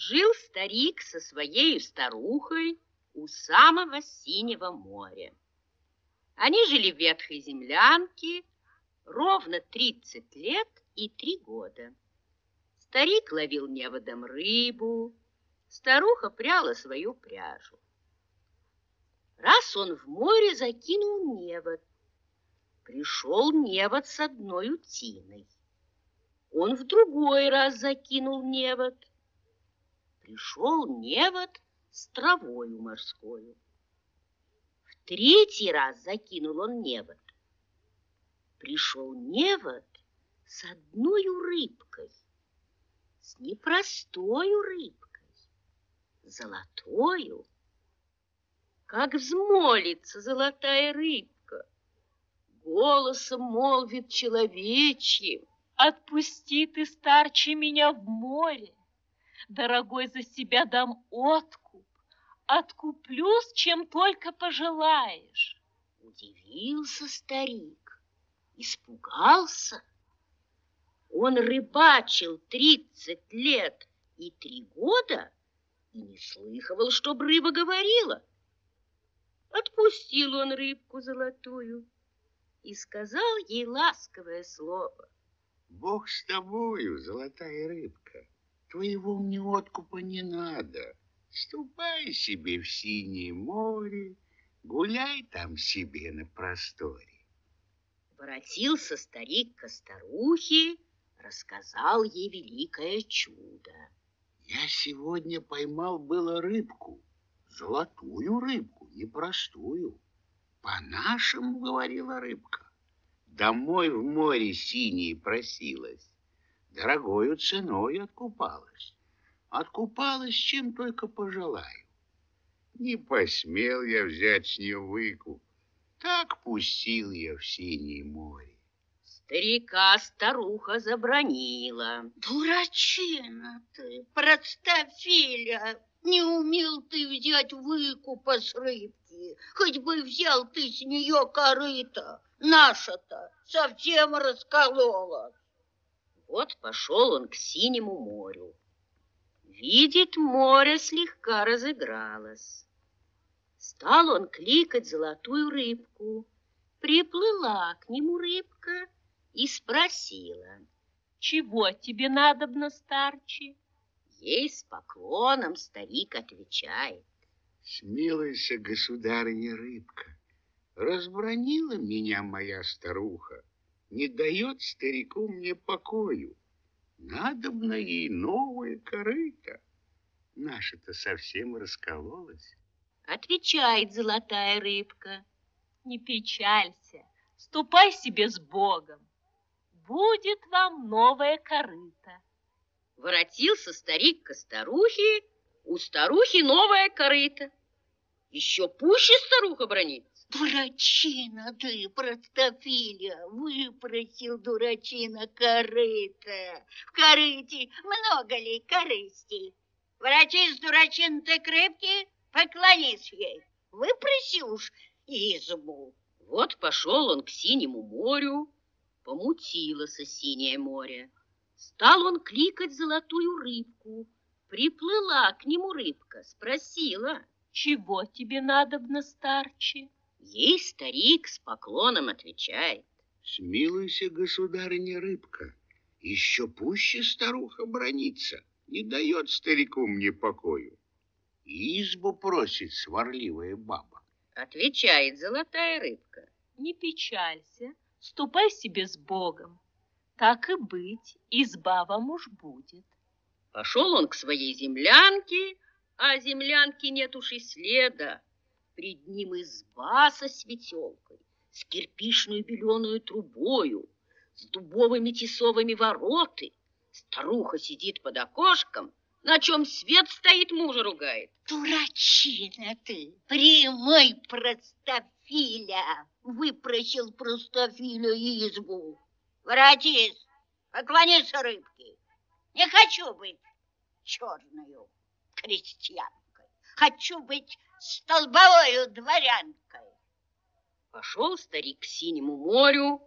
Жил старик со своей старухой у самого синего моря. Они жили в ветхой землянке ровно 30 лет и 3 года. Старик ловил неводом рыбу, старуха пряла свою пряжу. Раз он в море закинул невод, пришел невод с одной утиной. Он в другой раз закинул невод, пришел невод с травою морскою. В третий раз закинул он невод, пришел невод с одною рыбкой, с непростою рыбкой, золотою. Как взмолится золотая рыбка, голосом молвит человечьим: отпусти ты, старче, меня в море, дорогой, за себя дам откуп, откуплюсь, чем только пожелаешь. Удивился старик, испугался. Он рыбачил 30 лет и 3 года и не слыхивал, чтоб рыба говорила. Отпустил он рыбку золотую и сказал ей ласковое слово: Бог с тобою, золотая рыбка, твоего мне откупа не надо. Ступай себе в синее море, гуляй там себе на просторе. Воротился старик ко старухе, рассказал ей великое чудо. Я сегодня поймал было рыбку, золотую рыбку, непростую. По-нашему, говорила рыбка, домой в море синее просилась, дорогою ценой откупалась. Откупалась, чем только пожелаю. Не посмел я взять с нее выкуп, так пустил я в синее море. Старика старуха забранила: дурачина ты, простофиля, не умел ты взять выкупа с рыбки, хоть бы взял ты с нее корыто, наша-то совсем раскололась. Вот пошел он к синему морю. Видит, море слегка разыгралось. Стал он кликать золотую рыбку. Приплыла к нему рыбка и спросила: чего тебе надобно, старче? Ей с поклоном старик отвечает: смилуйся, государыня рыбка, разбранила меня моя старуха, не дает старику мне покою. Надобно ей новое корыто. Наша-то совсем раскололась. Отвечает золотая рыбка: не печалься, ступай себе с Богом, будет вам новое корыто. Воротился старик ко старухе, у старухи новое корыто. Еще пуще старуха бранится. Дурачина ты, простофиля, выпросил дурачина корыто. В корыте много ли корысти? Воротись, дурачина ты, к рыбке, поклонись ей. Выпроси уж избу. Вот пошел он к синему морю, помутилось синее море. Стал он кликать золотую рыбку. Приплыла к нему рыбка, спросила: чего тебе надобно, старче? Ей старик с поклоном отвечает: смилуйся, государыня рыбка, еще пуще старуха бранится, не дает старику мне покою. Избу просит сварливая баба. Отвечает золотая рыбка: не печалься, ступай себе с Богом, так и быть, изба вам уж будет. Пошел он к своей землянке, а землянки нет уж и следа. Пред ним изба со светелкой, с кирпичную беленую трубою, с дубовыми тесовыми вороты. Старуха сидит под окошком, на чем свет стоит, мужа ругает. Дурачина ты, прямой простофиля, выпросил простофиля избу. Воротись, поклонись рыбке. Не хочу быть черною крестьянкой, хочу быть столбовою дворянкой. Пошел старик к синему морю,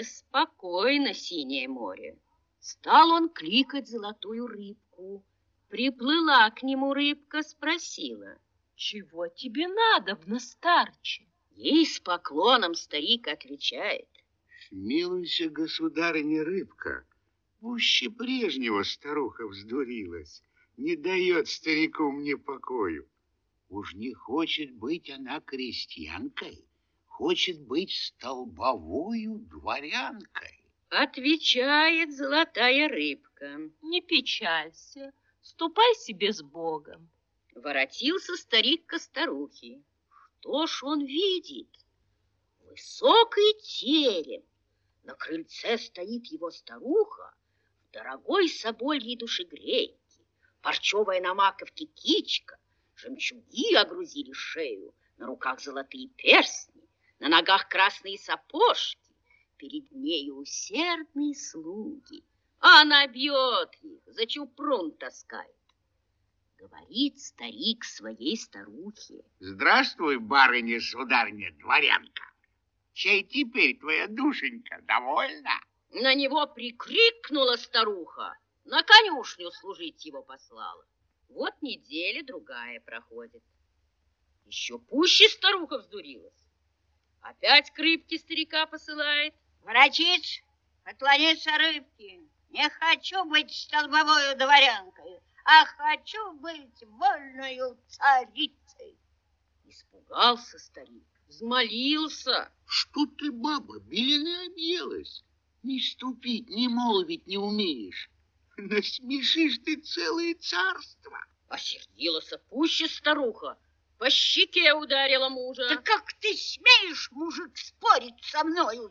неспокойно синее море. Стал он кликать золотую рыбку. Приплыла к нему рыбка, спросила: чего тебе надо в настарче? Ей с поклоном старик отвечает: смилуйся, государыня рыбка, пуще прежнего старуха вздурилась, не дает старику мне покою. Уж не хочет быть она крестьянкой, хочет быть столбовою дворянкой. Отвечает золотая рыбка: не печалься, ступай себе с Богом. Воротился старик ко старухе. Что ж он видит? Высокий терем. На крыльце стоит его старуха в дорогой собольей душегрейке, парчевая на маковке кичка, жемчуги огрузили шею, на руках золотые перстни, на ногах красные сапожки, перед нею усердные слуги. А она бьет их, за чупрун таскает. Говорит старик своей старухе: здравствуй, барыня, сударыня, дворянка. Чей теперь твоя душенька довольна? На него прикрикнула старуха, на конюшню служить его послала. Вот неделя другая проходит. Еще пуще старуха вздурилась. Опять к рыбке старика посылает: воротись, поклониться рыбке. Не хочу быть столбовою дворянкой, а хочу быть вольною царицей. Испугался старик, взмолился: что ты, баба, беленая объелась? Ни ступить, ни молвить не умеешь. Насмешишь ты целое царство. Осердилась пуще старуха, по щеке ударила мужа. Да как ты смеешь, мужик, спорить со мною,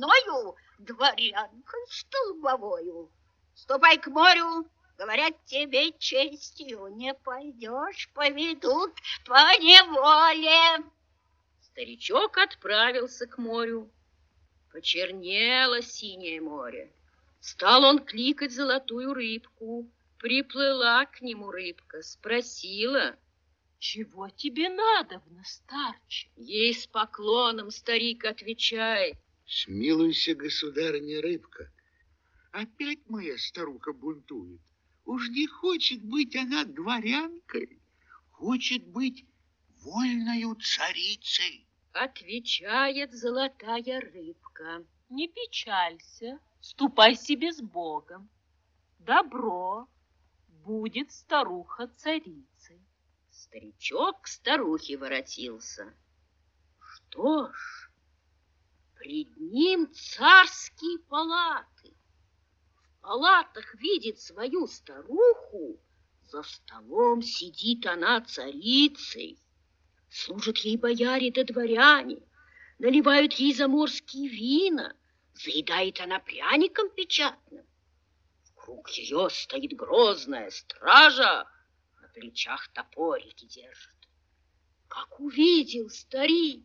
дворянкой столбовою? Ступай к морю, говорят, тебе честью не пойдешь, поведут по неволе. Старичок отправился к морю. Почернело синее море. Стал он кликать золотую рыбку. Приплыла к нему рыбка, спросила: чего тебе надо в настарче? Ей с поклоном старик отвечает: смилуйся, государыня рыбка, опять моя старуха бунтует. Уж не хочет быть она дворянкой, хочет быть вольною царицей. Отвечает золотая рыбка: не печалься, ступай себе с Богом. Добро, будет старуха царицей. Старичок к старухе воротился. Что ж, пред ним царские палаты. В палатах видит свою старуху, за столом сидит она царицей. Служат ей бояре да дворяне, наливают ей заморские вина, заедает она пряником печатным. Вокруг ее стоит грозная стража, на плечах топорики держит. Как увидел старик,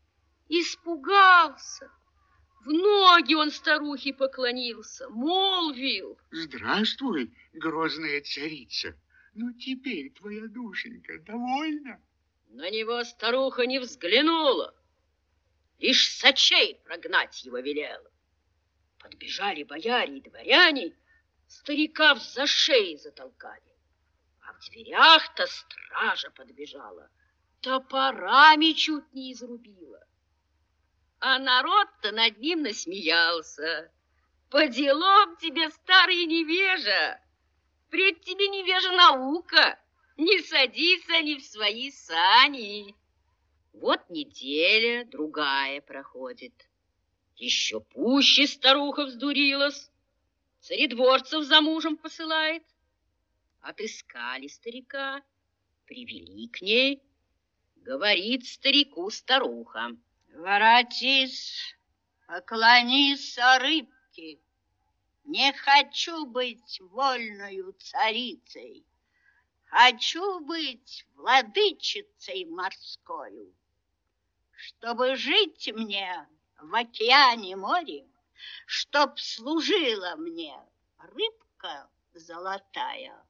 испугался. В ноги он старухе поклонился, молвил: здравствуй, грозная царица, ну теперь твоя душенька довольна? На него старуха не взглянула, лишь с очей прогнать его велела. Подбежали бояре и дворяне, старика за шеи затолкали. А в дверях-то стража подбежала, топорами чуть не изрубила. А народ-то над ним насмеялся. По делам тебе, старый невежа, пред тебе невежа наука, не садись они в свои сани. Вот неделя другая проходит. Еще пуще старуха вздурилась, царедворцев за мужем посылает. Отыскали старика, привели к ней. Говорит старику старуха: воротись, поклонись рыбке. Не хочу быть вольною царицей, хочу быть владычицей морскою. Чтобы жить мне в океане море, чтоб служила мне рыбка золотая,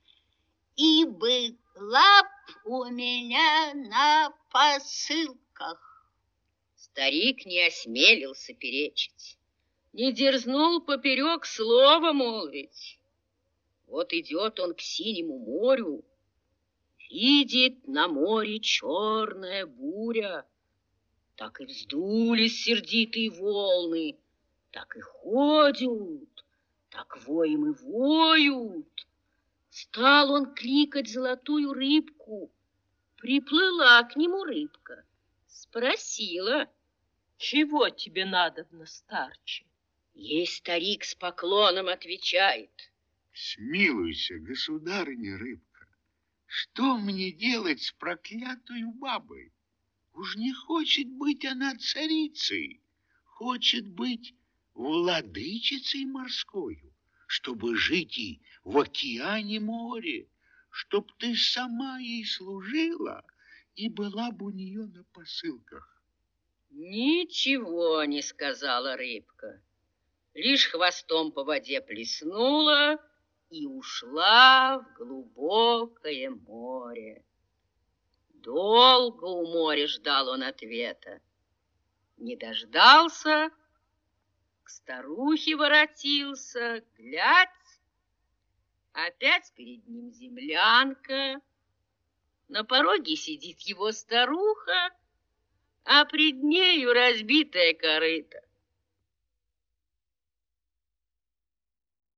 и была б у меня на посылках. Старик не осмелился перечить, не дерзнул поперек слова молвить. Вот идет он к синему морю, видит на море черная буря. Так и вздулись сердитые волны, так и ходят, так воем и воют. Стал он кликать золотую рыбку. Приплыла к нему рыбка, спросила: чего тебе надобно, старче? Ей старик с поклоном отвечает: смилуйся, государыня рыбка, что мне делать с проклятою бабой? Уж не хочет быть она царицей, хочет быть владычицей морскою, чтобы жить и в океане море, чтоб ты сама ей служила и была бы у нее на посылках. Ничего не сказала рыбка, лишь хвостом по воде плеснула и ушла в глубокое море. Долго у моря ждал он ответа. Не дождался, к старухе воротился, глядь, опять перед ним землянка. На пороге сидит его старуха, а пред нею разбитая корыто.